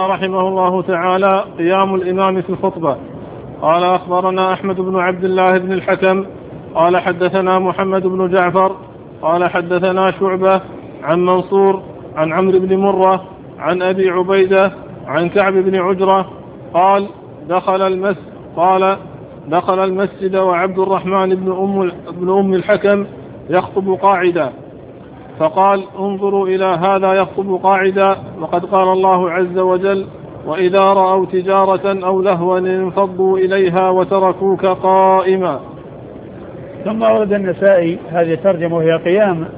قال رحمه الله تعالى: قيام الإمام في الخطبة. قال: أخبرنا أحمد بن عبد الله بن الحكم قال حدثنا محمد بن جعفر قال حدثنا شعبة عن منصور عن عمرو بن مرة عن أبي عبيدة عن كعب بن عجرة قال: دخل المسجد وعبد الرحمن بن أم الحكم يخطب قاعدا، فقال: انظروا إلى هذا يخطب قاعدا، وقد قال الله عز وجل: وإذا رأوا تجارة أو لهوا انفضوا إليها وتركوك قائما. ثم ورد النسائي هذه الترجمة وهي قيام